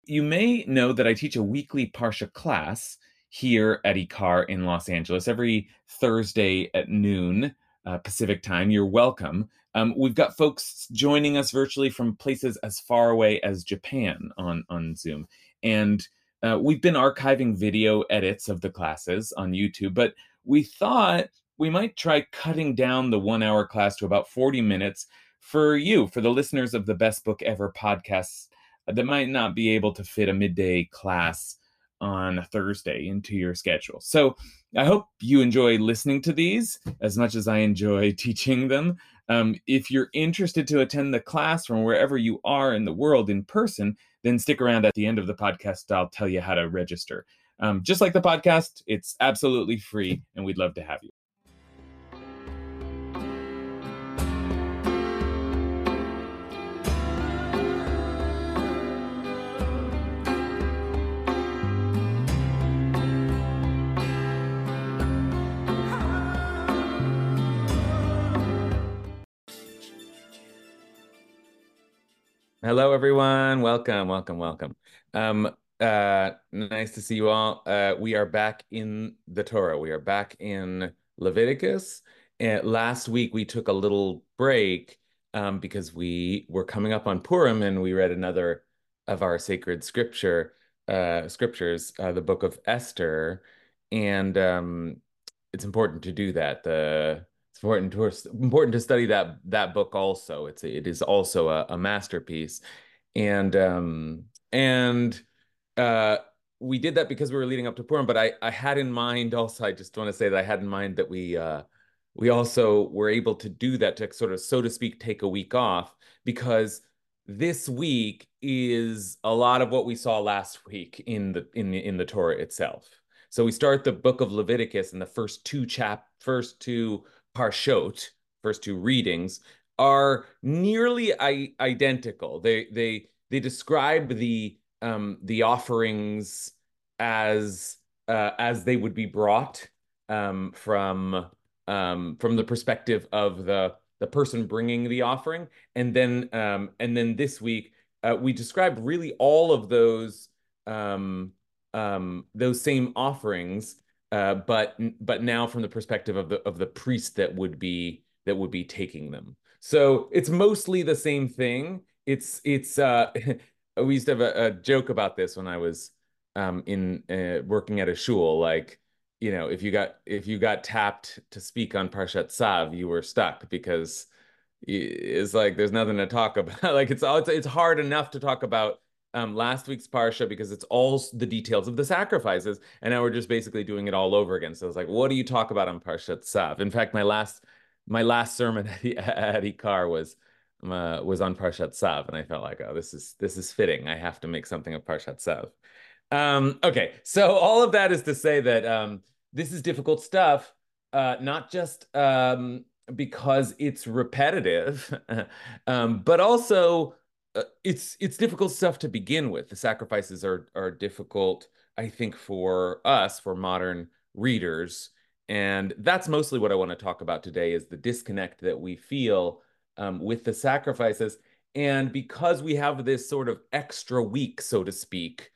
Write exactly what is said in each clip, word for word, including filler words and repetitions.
you may know that I teach a weekly Parsha class here at IKAR in Los Angeles every Thursday at noon uh, Pacific time. You're welcome. Um, we've got folks joining us virtually from places as far away as Japan on, on Zoom. And uh, we've been archiving video edits of the classes on YouTube, but we thought we might try cutting down the one hour class to about forty minutes for you, for the listeners of the Best Book Ever podcasts that might not be able to fit a midday class on a Thursday into your schedule. So I hope you enjoy listening to these as much as I enjoy teaching them. Um, if you're interested to attend the class from wherever you are in the world in person, then stick around at the end of the podcast. I'll tell you how to register. Um, just like the podcast, it's absolutely free, and we'd love to have you. Hello, everyone. Welcome, welcome, welcome. Um, uh, nice to see you all. Uh, we are back in the Torah. We are back in Leviticus. And last week we took a little break um, because we were coming up on Purim and we read another of our sacred scripture uh, scriptures, uh, the book of Esther. And um, it's important to do that. The it's important to important to study that that book also. It's it is also a, a masterpiece, and um and uh we did that because we were leading up to Purim. But I I had in mind also. I just want to say that I had in mind that we uh we also were able to do that to sort of, so to speak, take a week off because this week is a lot of what we saw last week in the in the in the Torah itself. So we start the book of Leviticus, and the first two chap first two parshot, first two readings, are nearly identical. They they they describe the um, the offerings as uh, as they would be brought um, from um, from the perspective of the the person bringing the offering, and then um, and then this week uh, we describe really all of those um, um, those same offerings uh, but but now from the perspective of the of the priest that would be that would be taking them. So it's mostly the same thing. It's it's uh, we used to have a, a joke about this when I was um, in uh, working at a shul. Like, you know, if you got if you got tapped to speak on Parshat Tzav, you were stuck because it's like there's nothing to talk about. Like it's it's it's hard enough to talk about um, last week's parsha because it's all the details of the sacrifices, and now we're just basically doing it all over again. So it's like, what do you talk about on Parshat Tzav? In fact, my last my last sermon at, at IKAR was uh, was on Parshat Tzav, and I felt like, oh, this is this is fitting. I have to make something of Parshat Tzav. Um, okay, so all of that is to say that um, this is difficult stuff, uh, not just um, because it's repetitive, um, but also uh, it's it's difficult stuff to begin with. The sacrifices are are difficult, I think, for us, for modern readers, and that's mostly what I want to talk about today is the disconnect that we feel um, with the sacrifices. And because we have this sort of extra week, so to speak,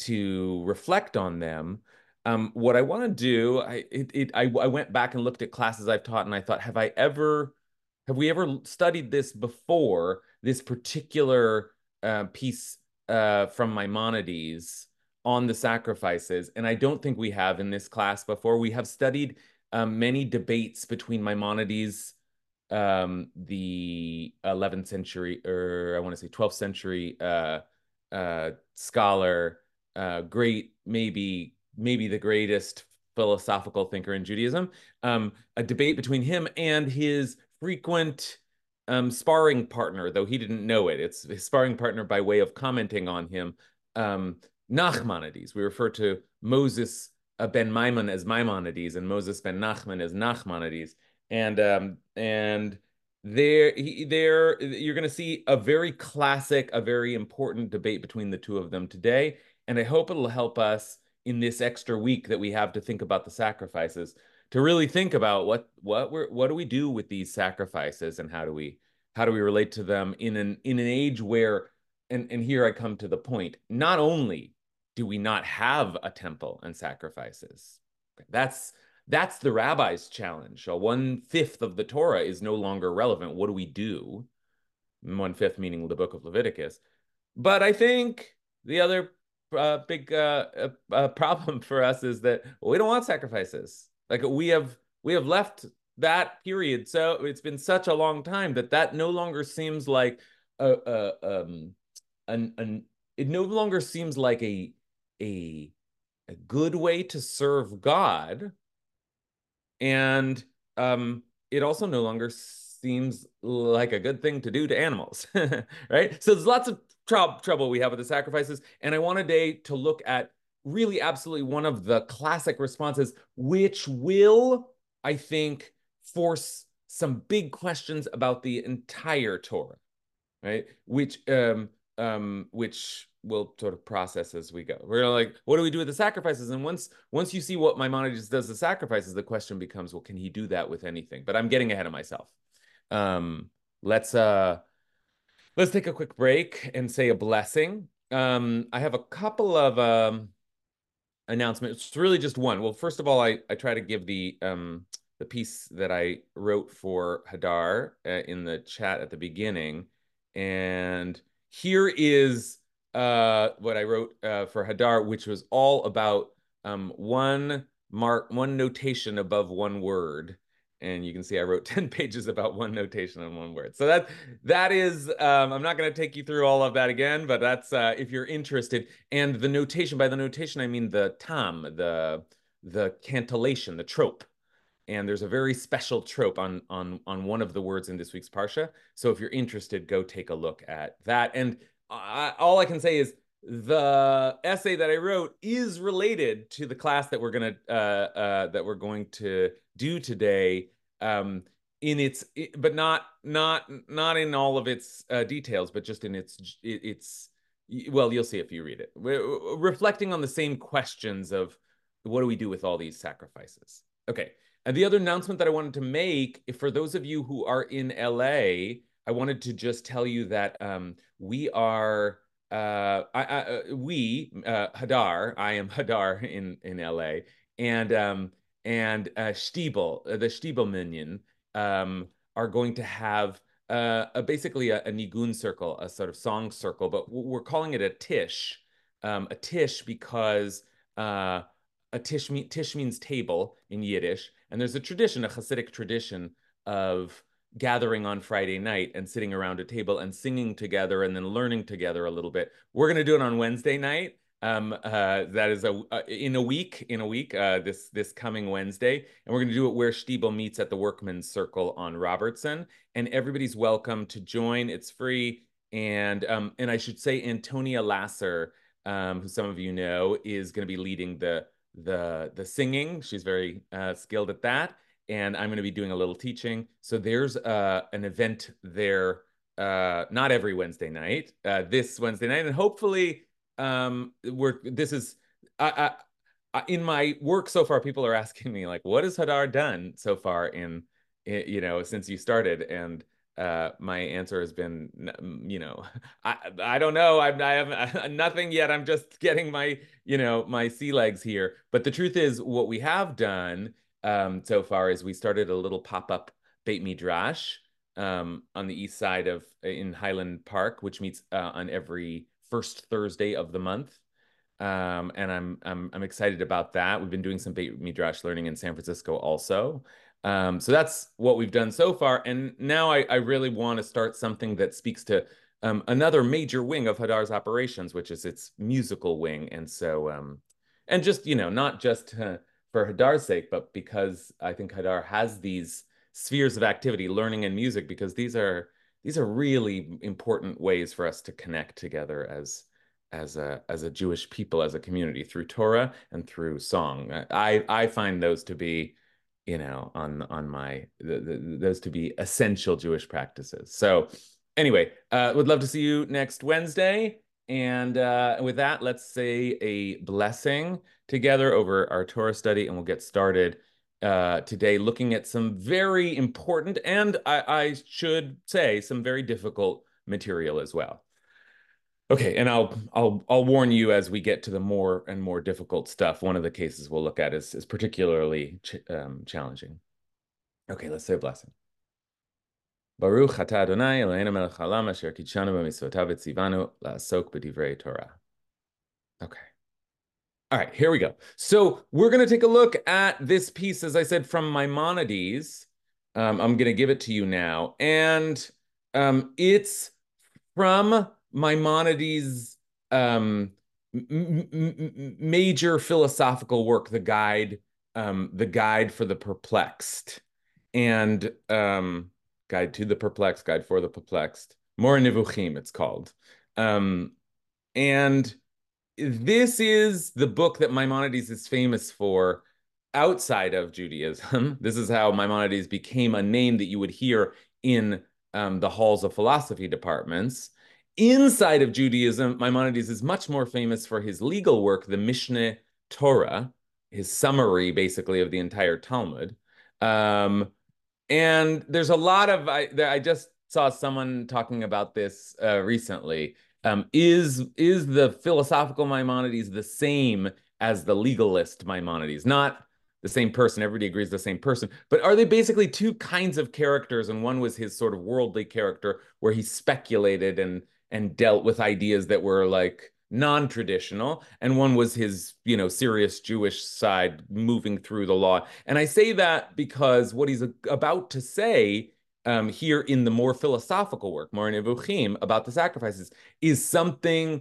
to reflect on them. Um, what I want to do, I it, it I, I went back and looked at classes I've taught, and I thought, have I ever, have we ever studied this before? This particular uh, piece uh, from Maimonides on the sacrifices, and I don't think we have in this class before. We have studied um, many debates between Maimonides, um, the eleventh century, or I want to say twelfth century uh, uh, scholar, uh, great, maybe maybe the greatest philosophical thinker in Judaism, um, a debate between him and his frequent um, sparring partner, though he didn't know it. It's his sparring partner by way of commenting on him, um, Nachmanides. We refer to Moses uh, ben Maimon as Maimonides and Moses ben Nachman as Nachmanides. And um, and there, he, there, you're going to see a very classic, a very important debate between the two of them today. And I hope it'll help us in this extra week that we have to think about the sacrifices, to really think about what what we're what do we do with these sacrifices and how do we how do we relate to them in an in an age where and and here I come to the point. Not only do we not have a temple and sacrifices, that's that's the rabbi's challenge. So one fifth of the Torah is no longer relevant. What do we do? One fifth meaning the book of Leviticus. But I think the other uh, big uh, uh, uh, problem for us is that well, we don't want sacrifices. Like we have we have left that period, so it's been such a long time that that no longer seems like a, a um an, an it no longer seems like a a a good way to serve God, and um, it also no longer seems like a good thing to do to animals, right? So there's lots of tr- trouble we have with the sacrifices, and I want today to look at really absolutely one of the classic responses, which will, I think, force some big questions about the entire Torah, right? Which um um which we'll sort of process as we go. We're like, what do we do with the sacrifices? And once once you see what Maimonides does the sacrifices, the question becomes, well, can he do that with anything? But I'm getting ahead of myself. Um, let's uh let's take a quick break and say a blessing. Um, I have a couple of um announcement. It's really just one. Well, first of all, I I try to give the um the piece that I wrote for Hadar uh, in the chat at the beginning, and here is uh what I wrote uh, for Hadar, which was all about um one mark, one notation above one word. And you can see I wrote ten pages about one notation on one word. So that that is, um, I'm not going to take you through all of that again, but that's uh, if you're interested. And the notation, by the notation, I mean the tam, the the cantillation, the trope. And there's a very special trope on on on one of the words in this week's parsha. So if you're interested, go take a look at that. And I, all I can say is the essay that I wrote is related to the class that we're gonna uh, uh, that we're going to do today. Um, in its, but not not not in all of its uh, details, but just in its its. Well, you'll see if you read it. We're reflecting on the same questions of what do we do with all these sacrifices. Okay. And the other announcement that I wanted to make, for those of you who are in L A, I wanted to just tell you that um, we are, uh, I, I, uh, we, uh, Hadar, I am Hadar in, in L A, and um, and uh, Stiebel, uh, the Stiebel minion, um, are going to have uh, a, basically a, a nigun circle, a sort of song circle, but we're calling it a tish, um, a tish because uh, a tish, tish means table in Yiddish, and there's a tradition, a Hasidic tradition of gathering on Friday night and sitting around a table and singing together and then learning together a little bit. We're going to do it on Wednesday night. Um, uh, that is a uh, in a week, in a week, uh, this this coming Wednesday, and we're going to do it where Stiebel meets at the Workman's Circle on Robertson, and everybody's welcome to join. It's free, and um, and I should say Antonia Lasser, um, who some of you know, is going to be leading the the the singing. She's very uh, skilled at that, and I'm going to be doing a little teaching. So there's uh, an event there, uh, not every Wednesday night, uh, this Wednesday night, and hopefully um, we're this is I, I, in my work so far. People are asking me like, what has Hadar done so far in, in you know since you started, and uh, my answer has been, you know, I I don't know. I, I have nothing yet. I'm just getting my, you know, my sea legs here. But the truth is, what we have done um, so far is we started a little pop-up Beit Midrash um, on the east side of in Highland Park, which meets uh, on every first Thursday of the month. Um, and I'm I'm I'm excited about that. We've been doing some Beit Midrash learning in San Francisco also. Um, so that's what we've done so far. And now I, I really want to start something that speaks to um, another major wing of Hadar's operations, which is its musical wing. And so, um, and just, you know, not just uh, for Hadar's sake, but because I think Hadar has these spheres of activity, learning and music, because these are these are really important ways for us to connect together as as a as a Jewish people, as a community, through Torah and through song. I I find those to be, you know, on on my the, the, those to be essential Jewish practices. So anyway, uh, would love to see you next Wednesday. And uh, with that, let's say a blessing together over our Torah study, and we'll get started uh, today looking at some very important and I, I should say some very difficult material as well. Okay, and I'll I'll I'll warn you as we get to the more and more difficult stuff. One of the cases we'll look at is is particularly ch um, challenging. Okay, let's say a blessing. Baruch atah Adonai Eloheinu melech haolam asher kidshanu b'mitzvotav v'tzivanu la'asok b'divrei Torah. Okay. All right, here we go. So we're going to take a look at this piece, as I said, from Maimonides. Um, I'm going to give it to you now. And um, it's from Maimonides' um, major philosophical work, the guide, um, the guide for the perplexed, and um, guide to the perplexed, guide for the perplexed, Moreh Nevuchim, it's called. Um, and this is the book that Maimonides is famous for outside of Judaism. This is how Maimonides became a name that you would hear in um, the halls of philosophy departments. Inside of Judaism, Maimonides is much more famous for his legal work, the Mishneh Torah, his summary, basically, of the entire Talmud. Um, and there's a lot of, I, I just saw someone talking about this uh, recently. Um, is is the philosophical Maimonides the same as the legalist Maimonides? Not the same person. Everybody agrees the same person, but are they basically two kinds of characters? And one was his sort of worldly character, where he speculated and and dealt with ideas that were like non-traditional, and one was his, you know, serious Jewish side moving through the law. And I say that because what he's about to say um, here in the more philosophical work, Moreh Nevuchim, about the sacrifices, is something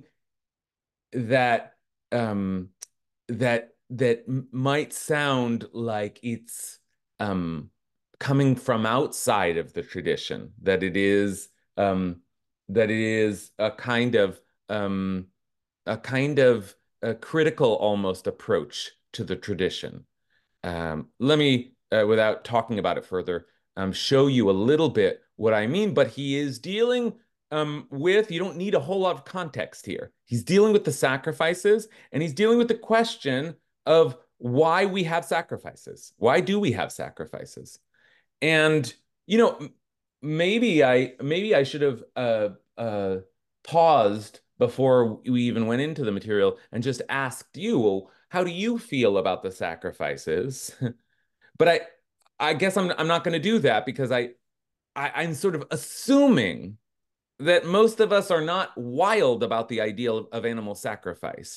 that um, that that might sound like it's um, coming from outside of the tradition, that it is um, that it is a kind of um, a kind of a critical almost approach to the tradition. Um, let me, uh, without talking about it further, um, show you a little bit what I mean. But he is dealing um, with, you don't need a whole lot of context here. He's dealing with the sacrifices, and he's dealing with the question of why we have sacrifices. Why do we have sacrifices? And, you know, maybe I maybe I should have uh, uh, paused before we even went into the material and just asked you, well, how do you feel about the sacrifices? But I I guess I'm I'm not going to do that because I, I I'm sort of assuming that most of us are not wild about the ideal of, of animal sacrifice.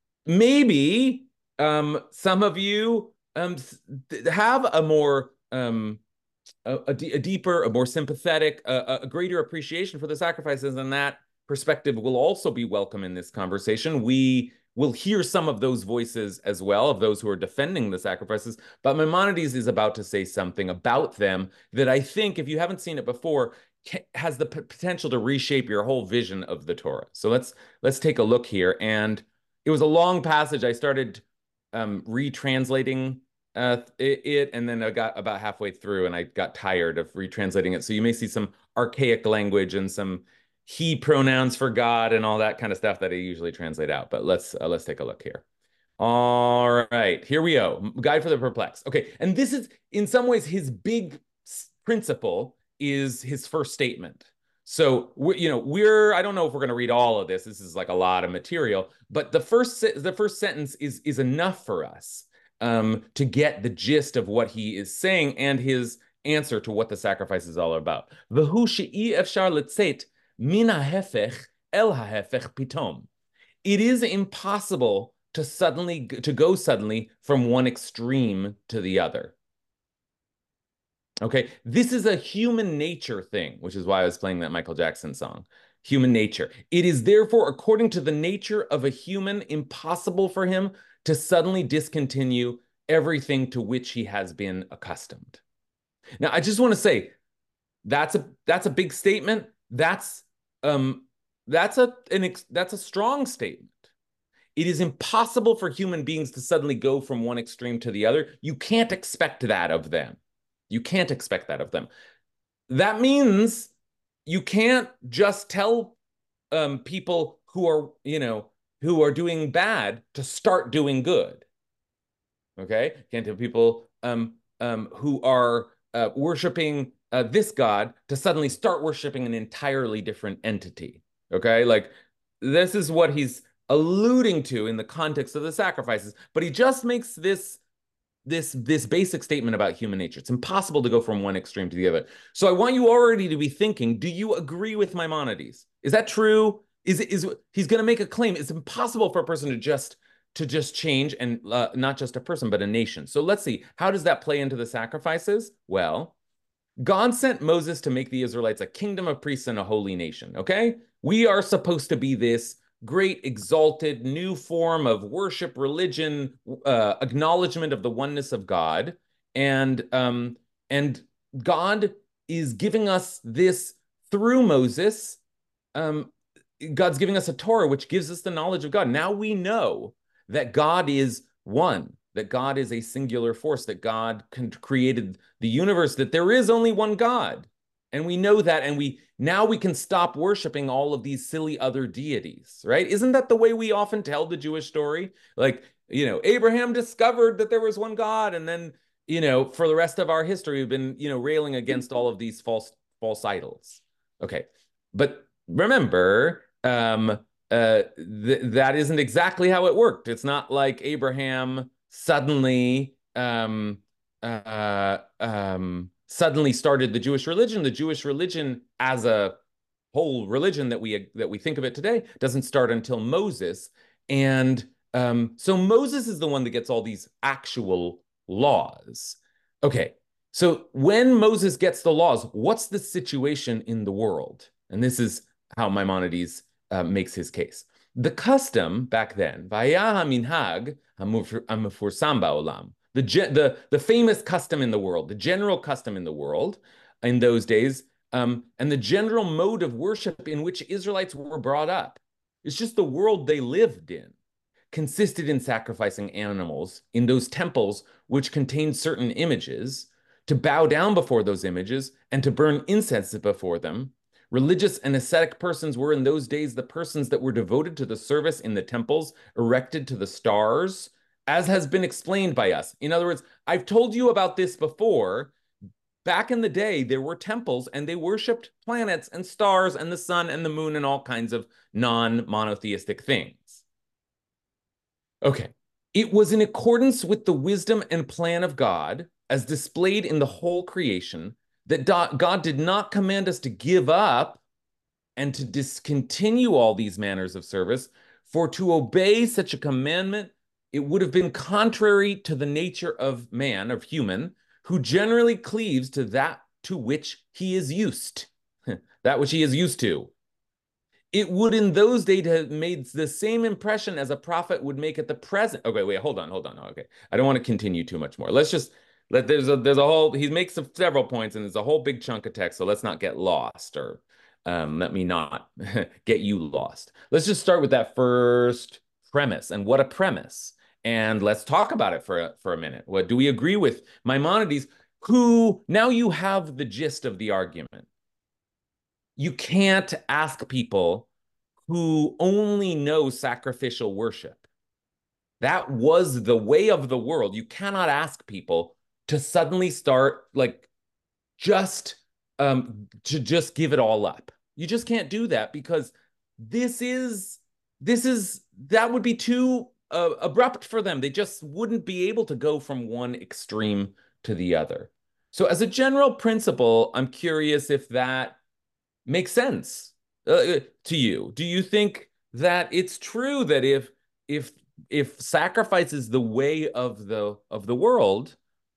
Maybe um, some of you um, have a more um, a, a, a deeper, a more sympathetic, a, a greater appreciation for the sacrifices, and that perspective will also be welcome in this conversation. We will hear some of those voices as well, of those who are defending the sacrifices, but Maimonides is about to say something about them that I think, if you haven't seen it before, has the potential to reshape your whole vision of the Torah. So let's let's take a look here. And it was a long passage. I started um, retranslating uh, it, and then I got about halfway through and I got tired of retranslating it. So you may see some archaic language and some he pronouns for God and all that kind of stuff that I usually translate out. But let's uh, let's take a look here. All right, here we go. Guide for the Perplexed. Okay, and this is in some ways his big principle is his first statement. So we, you know, we're I don't know if we're going to read all of this. This is like a lot of material, but the first the first sentence is is enough for us um, to get the gist of what he is saying and his answer to what the sacrifice is all about. V'hu she'i efshar letzet min hahefech el hahefech pitom. It is impossible to suddenly to go suddenly from one extreme to the other. Okay, this is a human nature thing, which is why I was playing that Michael Jackson song. Human nature. It is therefore, according to the nature of a human, impossible for him to suddenly discontinue everything to which he has been accustomed. Now, I just want to say that's a that's a big statement. That's um that's a an that's a strong statement. It is impossible for human beings to suddenly go from one extreme to the other. You can't expect that of them. You can't expect that of them. That means you can't just tell um, people who are, you know, who are doing bad to start doing good. Okay? Can't tell people um, um, who are uh, worshiping uh, this God to suddenly start worshiping an entirely different entity. Okay? Like this is what he's alluding to in the context of the sacrifices, but he just makes this this this basic statement about human nature. It's impossible to go from one extreme to the other. So I want you already to be thinking, do you agree with Maimonides? Is that true? Is is he's going to make a claim? It's impossible for a person to just to just change, and uh, not just a person, but a nation. So let's see, how does that play into the sacrifices? Well, God sent Moses to make the Israelites a kingdom of priests and a holy nation, okay? We are supposed to be this great, exalted, new form of worship, religion, uh, acknowledgement of the oneness of God. And, um, and God is giving us this through Moses. Um, God's giving us a Torah, which gives us the knowledge of God. Now we know that God is one, that God is a singular force, that God created the universe, that there is only one God. And we know that, and we now we can stop worshiping all of these silly other deities, right? Isn't that the way we often tell the Jewish story? Like, you know, Abraham discovered that there was one God, and then, you know, for the rest of our history, we've been, you know, railing against all of these false false idols. Okay, but remember, um, uh, th that isn't exactly how it worked. It's not like Abraham suddenly um, uh, um, suddenly started the Jewish religion. The Jewish religion, as a whole religion that we that we think of it today, doesn't start until Moses. And um, so Moses is the one that gets all these actual laws. Okay, so when Moses gets the laws, what's the situation in the world? And this is how Maimonides uh, makes his case. The custom back then, Vaya minhag hamufursam ba'olam, the, the, the famous custom in the world, the general custom in the world in those days, um, and the general mode of worship in which Israelites were brought up. It's just the world they lived in, consisted in sacrificing animals in those temples which contained certain images, to bow down before those images and to burn incense before them. Religious and ascetic persons were in those days the persons that were devoted to the service in the temples erected to the stars, as has been explained by us. In other words, I've told you about this before. Back in the day, there were temples and they worshiped planets and stars and the sun and the moon and all kinds of non-monotheistic things. Okay, it was in accordance with the wisdom and plan of God, as displayed in the whole creation, that God did not command us to give up and to discontinue all these manners of service, for to obey such a commandment, it would have been contrary to the nature of man, of human, who generally cleaves to that to which he is used, that which he is used to. It would in those days have made the same impression as a prophet would make at the present. Okay, wait, hold on, hold on. Okay, I don't want to continue too much more. Let's just let there's a there's a whole he makes several points and there's a whole big chunk of text. So let's not get lost, or um, let me not get you lost. Let's just start with that first premise, and what a premise. And let's talk about it for a, for a minute. What do we agree with Maimonides? Who now you have the gist of the argument. You can't ask people who only know sacrificial worship. That was the way of the world. You cannot ask people to suddenly start like just um, to just give it all up. You just can't do that, because this is this is that would be too uh, abrupt for them. They just wouldn't be able to go from one extreme to the other. So as a general principle, I'm curious if that makes sense uh, to you. Do you think that it's true that if if if sacrifice is the way of the of the world,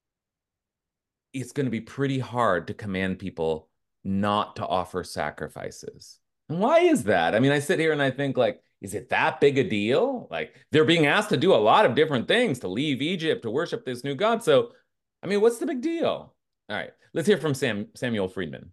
it's going to be pretty hard to command people not to offer sacrifices? And why is that? I mean, I sit here and I think, like, is it that big a deal? Like, they're being asked to do a lot of different things, to leave Egypt, to worship this new God. So, I mean, what's the big deal? All right, let's hear from Sam Samuel Friedman.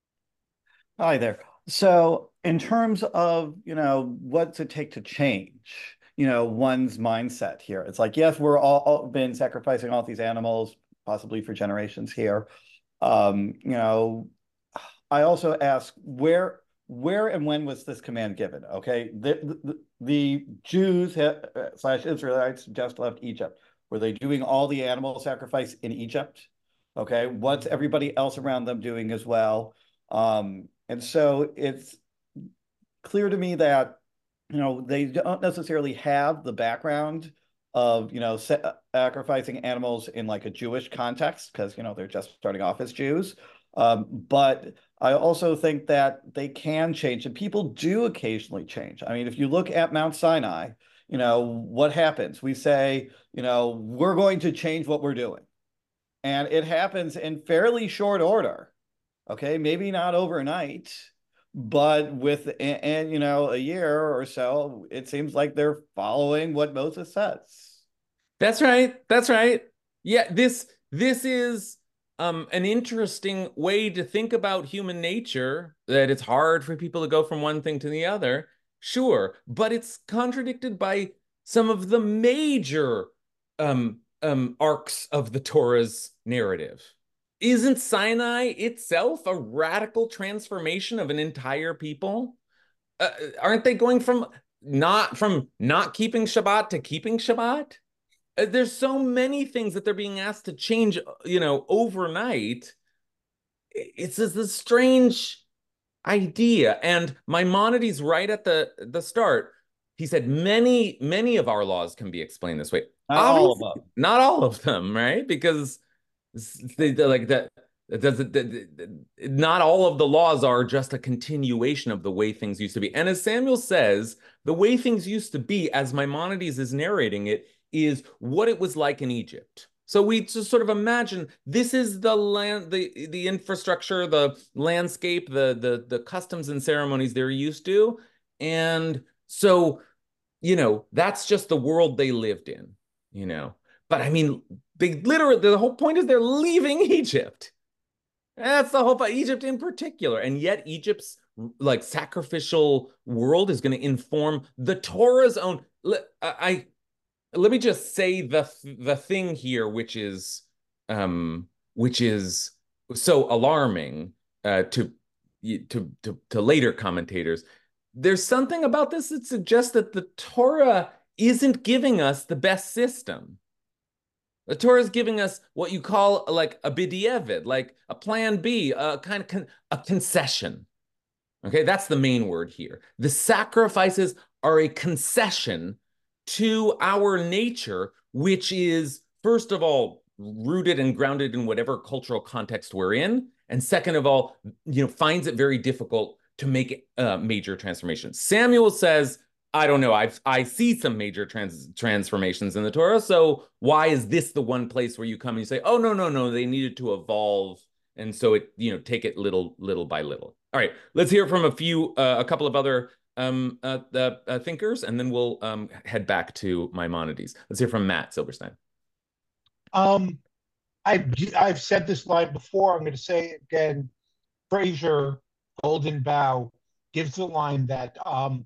Hi there. So, in terms of, you know, what's it take to change, you know, one's mindset here? It's like, yes, we're all, all been sacrificing all these animals, possibly for generations here. Um, you know, I also ask where, where and when was this command given? Okay, the the, the Jews have, slash Israelites just left Egypt. Were they doing all the animal sacrifice in Egypt? Okay, what's everybody else around them doing as well? Um, and so it's clear to me that you know, they don't necessarily have the background of, you know, sa sacrificing animals in like a Jewish context because, you know, they're just starting off as Jews. Um, but I also think that they can change, and people do occasionally change. I mean, if you look at Mount Sinai, you know, what happens? We say, you know, we're going to change what we're doing. And it happens in fairly short order. Okay, maybe not overnight, but with and, and you know a year or so, it seems like they're following what Moses says. That's right. That's right. Yeah, this this is um an interesting way to think about human nature, that it's hard for people to go from one thing to the other. Sure, but it's contradicted by some of the major um um arcs of the Torah's narrative. Isn't Sinai itself a radical transformation of an entire people? Uh, aren't they going from not from not keeping Shabbat to keeping Shabbat? Uh, There's so many things that they're being asked to change, you know, overnight. It's just a strange idea. And Maimonides, right at the the start, he said many, many of our laws can be explained this way. Not all of Obviously, them. not all of them, right? Because they, they're like that. Does not all of the laws are just a continuation of the way things used to be. And as Samuel says, the way things used to be, as Maimonides is narrating it, is what it was like in Egypt. So we just sort of imagine this is the land, the the infrastructure, the landscape, the the the customs and ceremonies they're used to, and so you know that's just the world they lived in, you know. But I mean, they literally the whole point is they're leaving Egypt. That's the whole point, Egypt in particular, and yet Egypt's like sacrificial world is going to inform the Torah's own. I let me just say the the thing here, which is um, which is so alarming uh, to, to to to later commentators. There's something about this that suggests that the Torah isn't giving us the best system. The Torah is giving us what you call like a b'di'evid, like a plan B, a kind of con a concession. Okay, that's the main word here. The sacrifices are a concession to our nature, which is, first of all, rooted and grounded in whatever cultural context we're in. And second of all, you know, finds it very difficult to make uh, major transformations. Samuel says, I don't know, I I see some major trans transformations in the Torah. So why is this the one place where you come and you say, oh, no, no, no, they needed to evolve. And so it, you know, take it little, little by little. All right, let's hear from a few, uh, a couple of other um, uh, uh, thinkers, and then we'll um, head back to Maimonides. Let's hear from Matt Silverstein. Um, I've I've said this line before. I'm going to say it again. Fraser, Golden Bough, gives the line that um,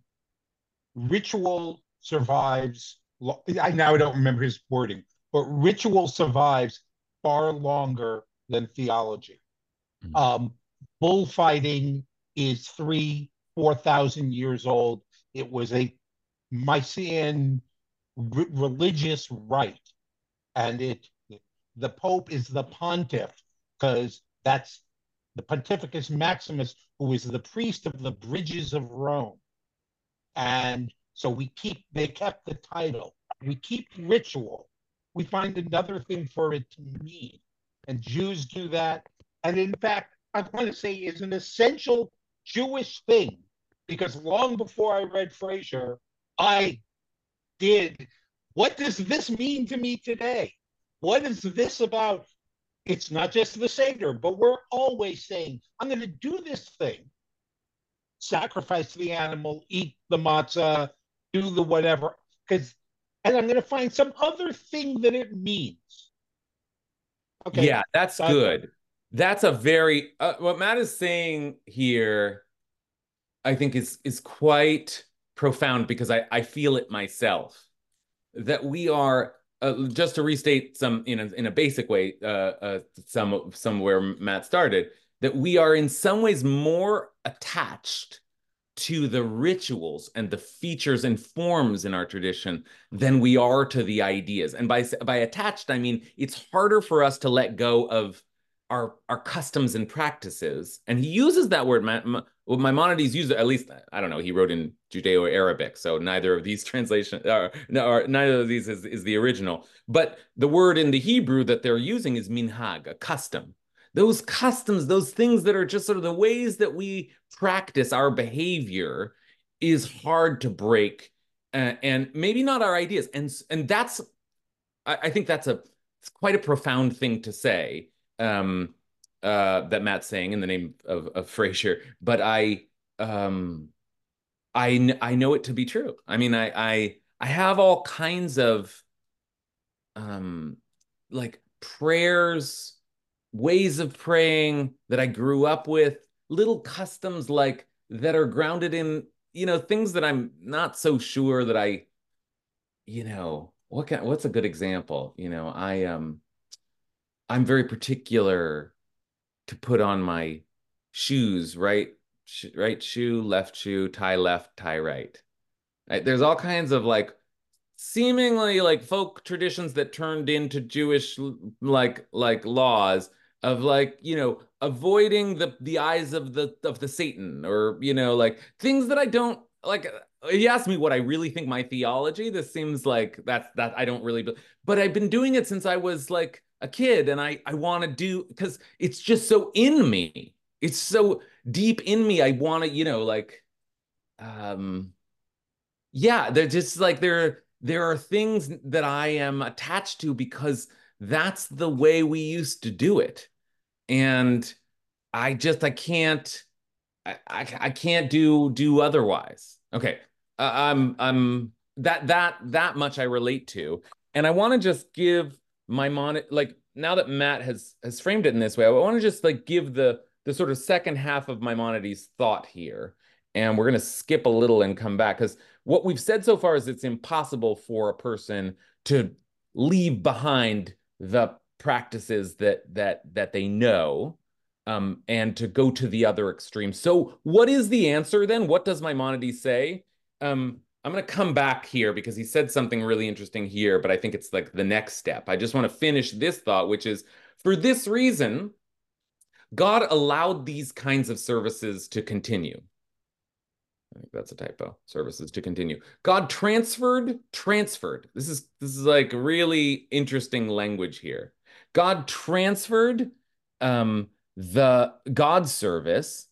ritual survives. I now don't remember his wording, but ritual survives far longer than theology. Mm-hmm. Um, bullfighting is three, four thousand years old. It was a Mycenaean re- religious rite, and it the Pope is the pontiff because that's the Pontificus Maximus, who is the priest of the bridges of Rome. And so we keep they kept the title. We keep ritual. We find another thing for it to mean, and Jews do that. And in fact, I want to say is an essential Jewish thing, because long before I read Fraser, I did, what does this mean to me today? What is this about? It's not just the Seder, but we're always saying, I'm going to do this thing. Sacrifice the animal, eat the matzah, do the whatever, because, and I'm going to find some other thing that it means. Okay. Yeah, that's uh, good. That's a very uh, what Matt is saying here, I think is is quite profound, because I I feel it myself, that we are uh, just to restate some in a in a basic way, uh, uh, some somewhere Matt started, that we are in some ways more attached to the rituals and the features and forms in our tradition than we are to the ideas. And by by attached, I mean it's harder for us to let go of our our customs and practices. And he uses that word, well, Maimonides used, at least, I don't know, he wrote in Judeo-Arabic, so neither of these translation, or, or neither of these is, is the original. But the word in the Hebrew that they're using is minhag, a custom. Those customs, those things that are just sort of the ways that we practice our behavior is hard to break, uh, and maybe not our ideas. And, and that's, I, I think that's a, it's quite a profound thing to say. Um, uh, that Matt's saying in the name of, of Frasier, but I, um, I, I know it to be true. I mean, I, I, I have all kinds of, um, like prayers, ways of praying that I grew up with, little customs like that are grounded in, you know, things that I'm not so sure that I, you know, what can, what's a good example? You know, I, um, I'm very particular to put on my shoes, right? Sh right shoe, left shoe, tie left, tie right. Right? There's all kinds of like seemingly like folk traditions that turned into Jewish like like laws of like, you know, avoiding the the eyes of the of the Satan, or, you know, like things that I don't like. You asked me what I really think my theology. This seems like that's that I don't really, but I've been doing it since I was like a kid, and I I want to do, because it's just so in me. It's so deep in me. I want to, you know, like, um, yeah, they're just like there there are things that I am attached to because that's the way we used to do it, and I just I can't I I, I can't do do otherwise. Okay, uh, I'm I'm that that that much I relate to, and I want to just give my mon like now that Matt has has framed it in this way, I want to just like give the the sort of second half of Maimonides' thought here, and we're going to skip a little and come back, because what we've said so far is it's impossible for a person to leave behind the practices that that that they know, um, and to go to the other extreme. So what is the answer then? What does Maimonides say? Um, I'm going to come back here because he said something really interesting here, but I think it's like the next step. I just want to finish this thought, which is, for this reason, God allowed these kinds of services to continue. I think that's a typo. Services to continue. God transferred, transferred. This is this is like really interesting language here. God transferred um, the God service.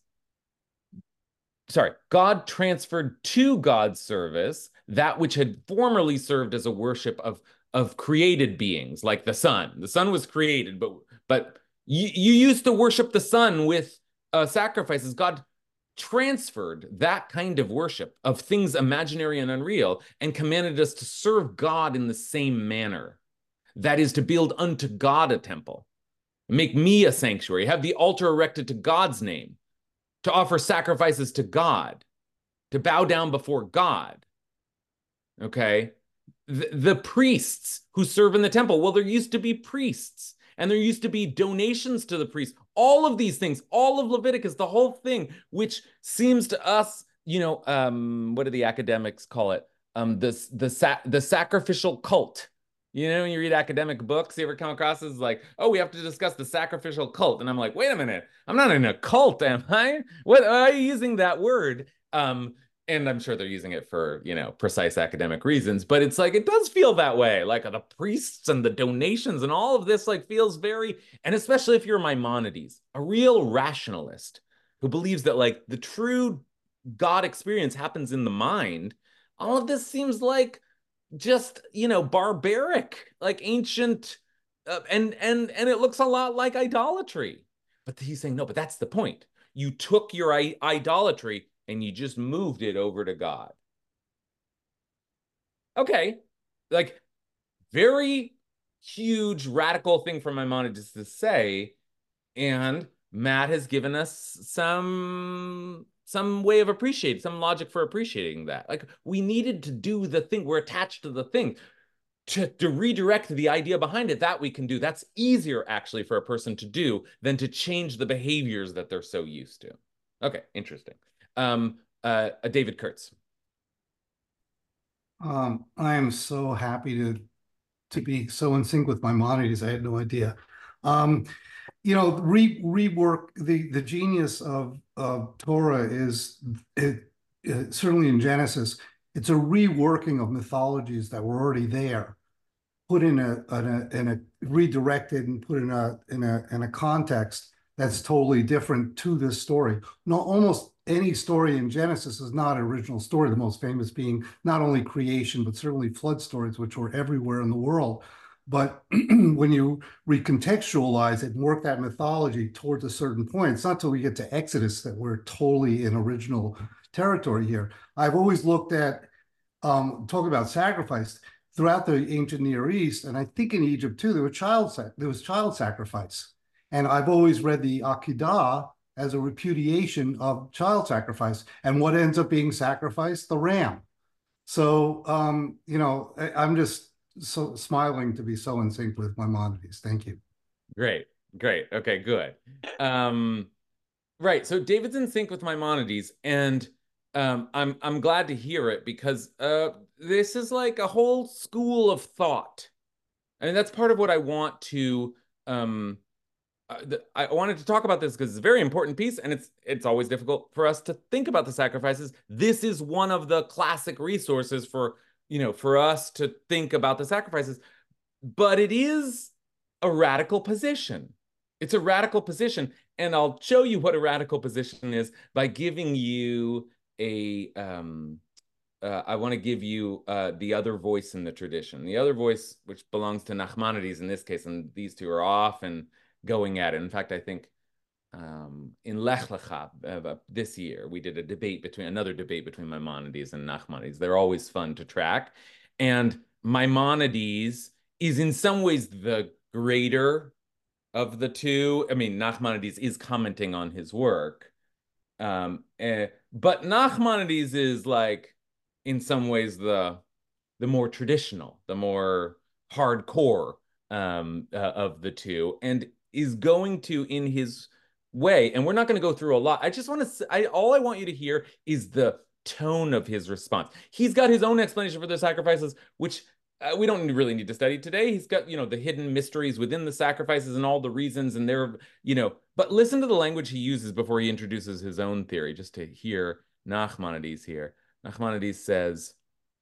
Sorry, God transferred to God's service that which had formerly served as a worship of of created beings, like the sun. The sun was created, but but you, you used to worship the sun with uh, sacrifices. God transferred that kind of worship of things imaginary and unreal and commanded us to serve God in the same manner. That is, to build unto God a temple, make me a sanctuary, have the altar erected to God's name, to offer sacrifices to God, to bow down before God. Okay? The, the priests who serve in the temple, well, there used to be priests, and there used to be donations to the priests. All of these things, all of Leviticus, the whole thing, which seems to us, you know, um, what do the academics call it? Um, the, the, sa the sacrificial cult. You know, when you read academic books, you ever come across this, like, oh, we have to discuss the sacrificial cult. And I'm like, wait a minute, I'm not in a cult, am I? What, why are you using that word? Um, and I'm sure they're using it for, you know, precise academic reasons, but it's like, it does feel that way. Like the priests and the donations and all of this like feels very, and especially if you're Maimonides, a real rationalist who believes that like the true God experience happens in the mind, all of this seems like just, you know, barbaric, like ancient, uh, and and and it looks a lot like idolatry. But he's saying, no, but that's the point. You took your idolatry and you just moved it over to God. Okay, like very huge radical thing for Maimonides to say, and Matt has given us some some way of appreciating, some logic for appreciating that. Like we needed to do the thing, we're attached to the thing. To, to redirect the idea behind it, that we can do. That's easier actually for a person to do than to change the behaviors that they're so used to. Okay, interesting. Um, uh, uh, David Kurtz. Um, I am so happy to to be so in sync with Maimonides. I had no idea. Um, you know, re rework the the genius of of Torah is it, it, certainly in Genesis. It's a reworking of mythologies that were already there, put in a in a, in a redirected and put in a in a in a context that's totally different to this story. No, almost any story in Genesis is not an original story. The most famous being not only creation but certainly flood stories, which were everywhere in the world. But when you recontextualize it and work that mythology towards a certain point, it's not till we get to Exodus that we're totally in original territory here. I've always looked at, um, talk about sacrifice throughout the ancient Near East, and I think in Egypt too, there was child there was child sacrifice, and I've always read the Akedah as a repudiation of child sacrifice, and what ends up being sacrificed, the ram. So um, you know, I, I'm just so smiling to be so in sync with Maimonides. Thank you. Great, great. Okay, good. Um, right. So David's in sync with Maimonides, and um, I'm I'm glad to hear it because uh, this is like a whole school of thought. I mean, that's part of what I want to. Um, uh, the, I wanted to talk about this because it's a very important piece, and it's it's always difficult for us to think about the sacrifices. This is one of the classic resources for you know for us to think about the sacrifices, but it is a radical position. It's a radical position, and I'll show you what a radical position is by giving you a. Um, uh, I want to give you uh, the other voice in the tradition, the other voice which belongs to Nachmanides in this case, and these two are often going at it. In fact, I think um, in Lech Lecha uh, this year we did a debate between another debate between Maimonides and Nachmanides. They're always fun to track, and Maimonides is in some ways the greater of the two. I mean, Nachmanides is commenting on his work, um, eh, but Nachmanides is like, in some ways, the the more traditional, the more hardcore um, uh, of the two, and is going to, in his way, and we're not going to go through a lot. I just want to, I, all I want you to hear is the tone of his response. He's got his own explanation for the sacrifices, which uh, we don't really need to study today. He's got, you know, the hidden mysteries within the sacrifices and all the reasons, and they're, you know, but listen to the language he uses before he introduces his own theory, just to hear Nachmanides here. Nachmanides says,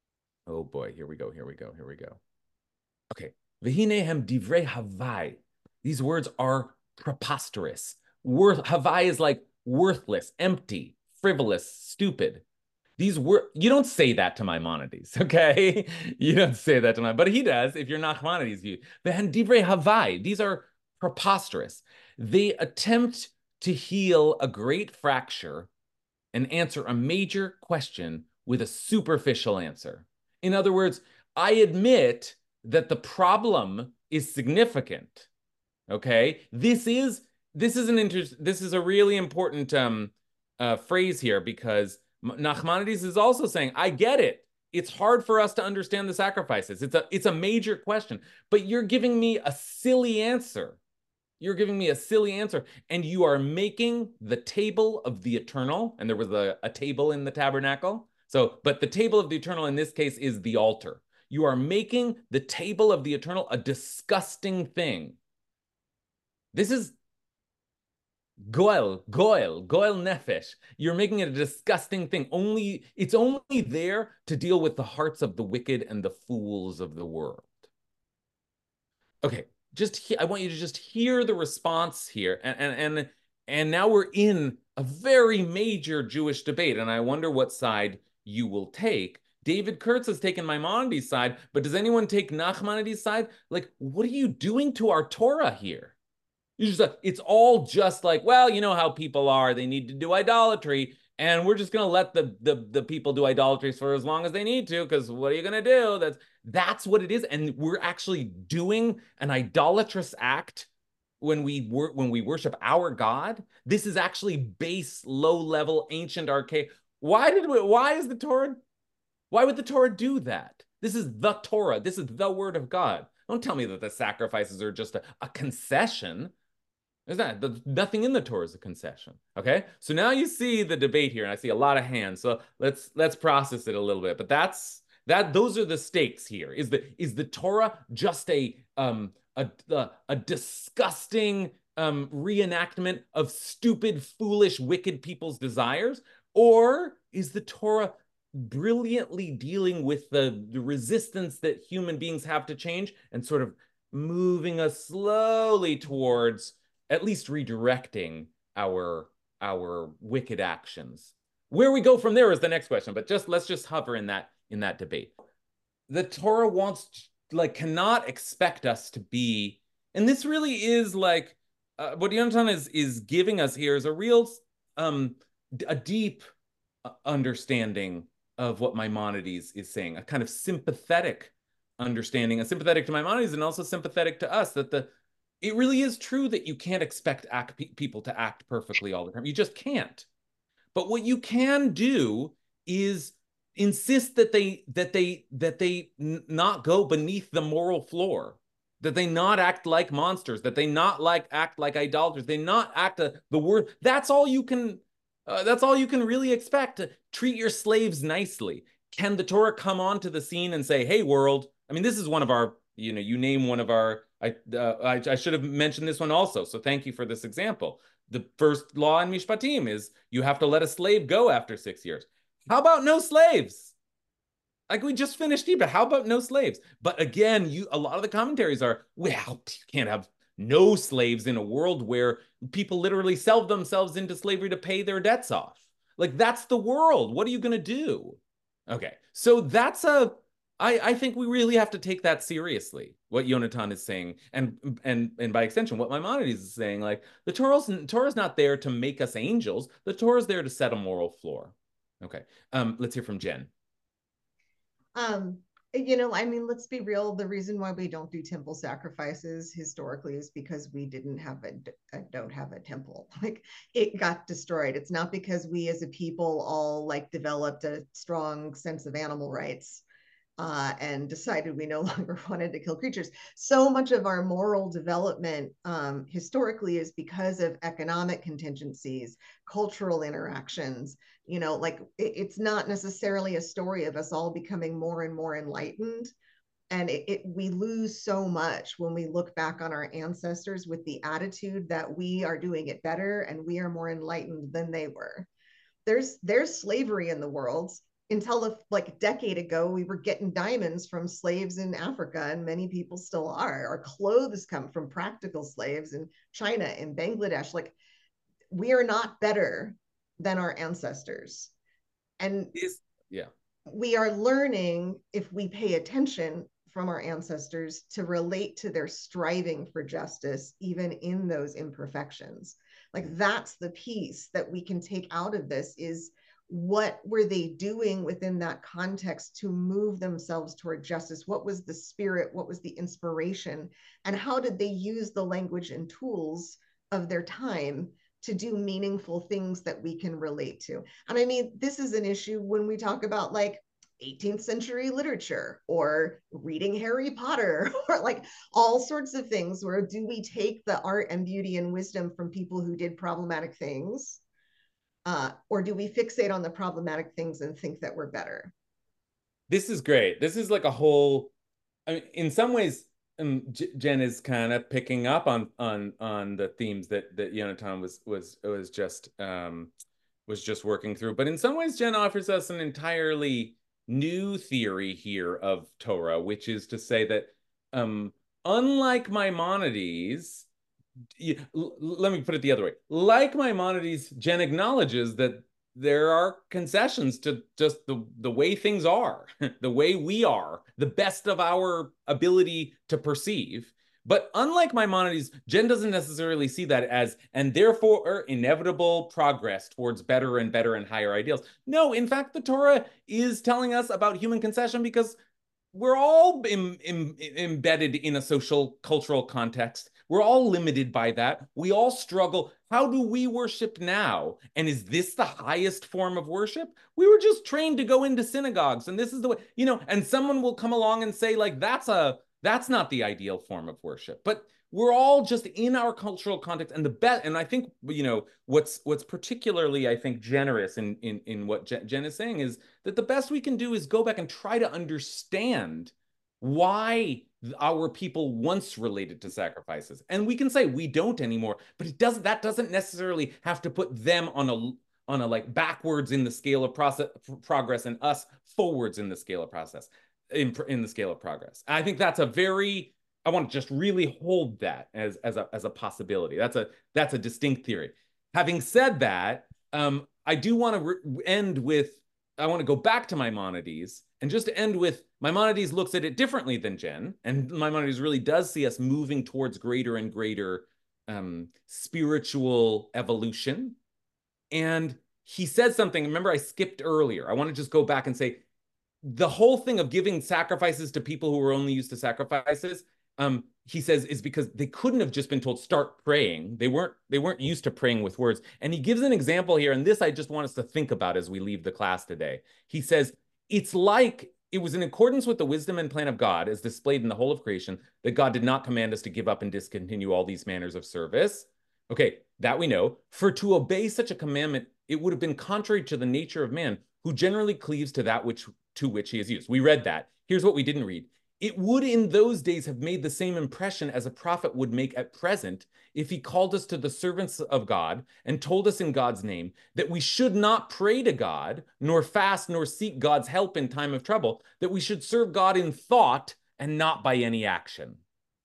oh boy, here we go, here we go, here we go. Okay. V'hinehem divrei havai. These words are preposterous. Worth, havai is like worthless, empty, frivolous, stupid. These were, you don't say that to Maimonides, okay? You don't say that to Maimonides, but he does if you're Nachmanides' view. V'hen divrei havai. These are preposterous. They attempt to heal a great fracture and answer a major question with a superficial answer. In other words, I admit that the problem is significant. Okay, this is this is an inter this is a really important um, uh, phrase here, because Nachmanides is also saying, I get it. It's hard for us to understand the sacrifices. It's a it's a major question, but you're giving me a silly answer. You're giving me a silly answer, and you are making the table of the eternal, and there was a, a table in the tabernacle. So, but the table of the eternal in this case is the altar. You are making the table of the eternal a disgusting thing. This is goel, goel, goel nefesh. You're making it a disgusting thing. Only, it's only there to deal with the hearts of the wicked and the fools of the world. Okay. Just I want you to just hear the response here, and and and, and now we're in a very major Jewish debate, and I wonder what side you will take. David Kurtz has taken Maimonides' side, but does anyone take Nachmanides' side? Like, what are you doing to our Torah here? You just uh, it's all just like, well, you know how people are. They need to do idolatry, and we're just going to let the, the the people do idolatry for as long as they need to, because what are you going to do? That's that's what it is, and we're actually doing an idolatrous act when we wor when we worship our God. This is actually base, low-level, ancient, archaic. Why did we, why is the Torah? Why would the Torah do that? This is the Torah. This is the word of God. Don't tell me that the sacrifices are just a, a concession. There's not, the, nothing in the Torah is a concession. Okay, so now you see the debate here, and I see a lot of hands. So let's let's process it a little bit. But that's that. Those are the stakes here. Is the is the Torah just a um a a, a disgusting um, reenactment of stupid, foolish, wicked people's desires? Or is the Torah brilliantly dealing with the, the resistance that human beings have to change and sort of moving us slowly towards at least redirecting our, our wicked actions? Where we go from there is the next question, but just let's just hover in that in that debate. The Torah wants, like, cannot expect us to be, and this really is like uh, what Yonatan is is giving us here is a real, um, a deep understanding of what Maimonides is saying, a kind of sympathetic understanding, a sympathetic to Maimonides and also sympathetic to us, that the it really is true that you can't expect act, people to act perfectly all the time. You just can't. But what you can do is insist that they that they that they not go beneath the moral floor, that they not act like monsters, that they not like act like idolaters, they not act a, the word. That's all you can. Uh, that's all you can really expect. To treat your slaves nicely. Can the Torah come onto the scene and say, "Hey, world"? I mean, this is one of our. You know, you name one of our. I uh, I, I should have mentioned this one also. So thank you for this example. The first law in Mishpatim is you have to let a slave go after six years. How about no slaves? Like, we just finished Hebrew. How about no slaves? But again, you a lot of the commentaries are, well, you can't have no slaves in a world where people literally sell themselves into slavery to pay their debts off. Like, that's the world. What are you going to do? Okay, so that's a I, I think we really have to take that seriously, what Yonatan is saying, and and and by extension, what Maimonides is saying. Like, the Torah's, Torah's not there to make us angels. The Torah's there to set a moral floor. Okay, um, let's hear from Jen. Um, you know, I mean, let's be real. The reason why we don't do temple sacrifices historically is because we didn't have a, a don't have a temple. Like, it got destroyed. It's not because we as a people all like developed a strong sense of animal rights uh, and decided we no longer wanted to kill creatures. So much of our moral development um, historically is because of economic contingencies, cultural interactions. You know, like, it, it's not necessarily a story of us all becoming more and more enlightened. And it, it, we lose so much when we look back on our ancestors with the attitude that we are doing it better and we are more enlightened than they were. There's there's slavery in the world. Until a, like a decade ago, we were getting diamonds from slaves in Africa, and many people still are. Our clothes come from practical slaves in China and Bangladesh. Like, we are not better than our ancestors. And Is, yeah. we are learning, if we pay attention from our ancestors, to relate to their striving for justice, even in those imperfections. Like, that's the piece that we can take out of this, is what were they doing within that context to move themselves toward justice? What was the spirit? What was the inspiration? And how did they use the language and tools of their time to do meaningful things that we can relate to? And I mean, this is an issue when we talk about like eighteenth century literature or reading Harry Potter or like all sorts of things, where do we take the art and beauty and wisdom from people who did problematic things? Uh, or do we fixate on the problematic things and think that we're better? This is great. This is like a whole, I mean, in some ways, um, Jen is kind of picking up on on on the themes that that Yonatan was was was just um, was just working through. But in some ways, Jen offers us an entirely new theory here of Torah, which is to say that um, unlike Maimonides, let me put it the other way. Like Maimonides, Jen acknowledges that there are concessions to just the, the way things are, the way we are, the best of our ability to perceive. But unlike Maimonides, Jen doesn't necessarily see that as, and therefore, inevitable progress towards better and better and higher ideals. No, in fact, the Torah is telling us about human concession because we're all im, im, embedded in a social, cultural context. We're all limited by that. We all struggle. How do we worship now? And is this the highest form of worship? We were just trained to go into synagogues, and this is the way, you know, and someone will come along and say, like, that's a, that's not the ideal form of worship. But we're all just in our cultural context, and the best, and I think, you know, what's what's particularly, I think, generous in in in what Jen is saying is that the best we can do is go back and try to understand why our people once related to sacrifices. And we can say we don't anymore, but it doesn't, that doesn't necessarily have to put them on a on a like backwards in the scale of process progress and us forwards in the scale of process in, in the scale of progress. I think that's a very, I want to just really hold that as as a as a possibility. That's a that's a distinct theory. Having said that, um, I do want to end with, I want to go back to Maimonides and just to end with, Maimonides looks at it differently than Jen, and Maimonides really does see us moving towards greater and greater um, spiritual evolution. And he said something, remember I skipped earlier. I want to just go back and say, the whole thing of giving sacrifices to people who were only used to sacrifices, um, he says, is because they couldn't have just been told, start praying. They weren't, they weren't used to praying with words. And he gives an example here, and this I just want us to think about as we leave the class today. He says, it's like it was in accordance with the wisdom and plan of God as displayed in the whole of creation, that God did not command us to give up and discontinue all these manners of service. Okay, that we know. For to obey such a commandment, it would have been contrary to the nature of man, who generally cleaves to that which to which he is used. We read that. Here's what we didn't read. It would in those days have made the same impression as a prophet would make at present if he called us to the servants of God and told us in God's name that we should not pray to God, nor fast, nor seek God's help in time of trouble, that we should serve God in thought and not by any action.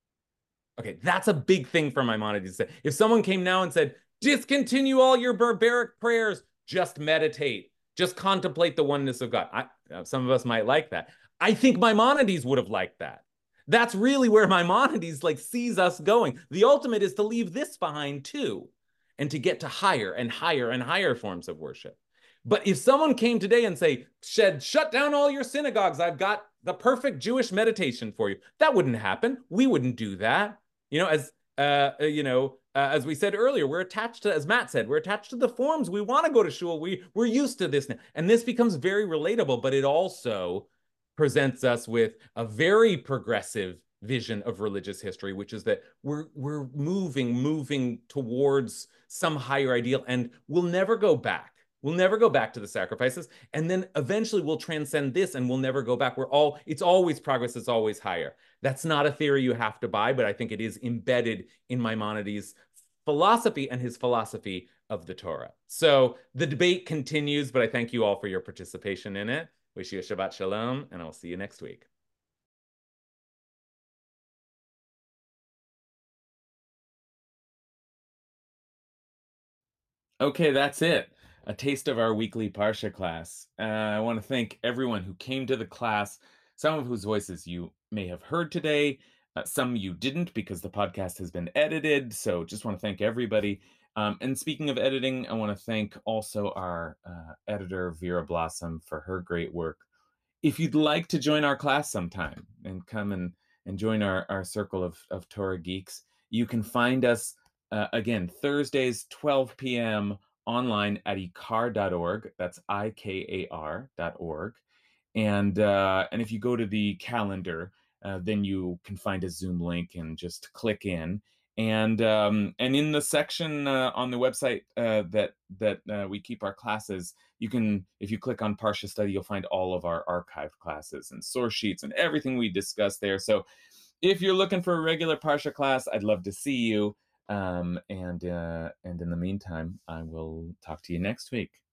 Okay, that's a big thing for Maimonides. If someone came now and said, discontinue all your barbaric prayers, just meditate, just contemplate the oneness of God. I, some of us might like that. I think Maimonides would have liked that. That's really where Maimonides like sees us going. The ultimate is to leave this behind too, and to get to higher and higher and higher forms of worship. But if someone came today and say, Shed, shut down all your synagogues, I've got the perfect Jewish meditation for you, that wouldn't happen. We wouldn't do that. You know, as uh, you know, uh, as we said earlier, we're attached to, as Matt said, we're attached to the forms. We want to go to shul. We we're used to this now, and this becomes very relatable. But it also presents us with a very progressive vision of religious history, which is that we're we're moving, moving towards some higher ideal, and we'll never go back. We'll never go back to the sacrifices, and then eventually we'll transcend this, and we'll never go back. We're all, it's always progress. It's always higher. That's not a theory you have to buy, but I think it is embedded in Maimonides' philosophy and his philosophy of the Torah. So the debate continues, but I thank you all for your participation in it. Wish you a Shabbat Shalom, and I'll see you next week. Okay, that's it. A taste of our weekly Parsha class. Uh, I want to thank everyone who came to the class, some of whose voices you may have heard today, uh, some you didn't because the podcast has been edited, so just want to thank everybody. Um, and speaking of editing, I want to thank also our uh, editor, Vera Blossom, for her great work. If you'd like to join our class sometime and come and, and join our, our circle of, of Torah geeks, you can find us, uh, again, Thursdays, twelve p m online at ikar dot org. That's I K A R dot org. And, uh, and if you go to the calendar, uh, then you can find a Zoom link and just click in. And um, and in the section uh, on the website uh, that that uh, we keep our classes, you can, if you click on Parsha Study, you'll find all of our archived classes and source sheets and everything we discussed there. So if you're looking for a regular Parsha class, I'd love to see you. Um, and uh, and in the meantime, I will talk to you next week.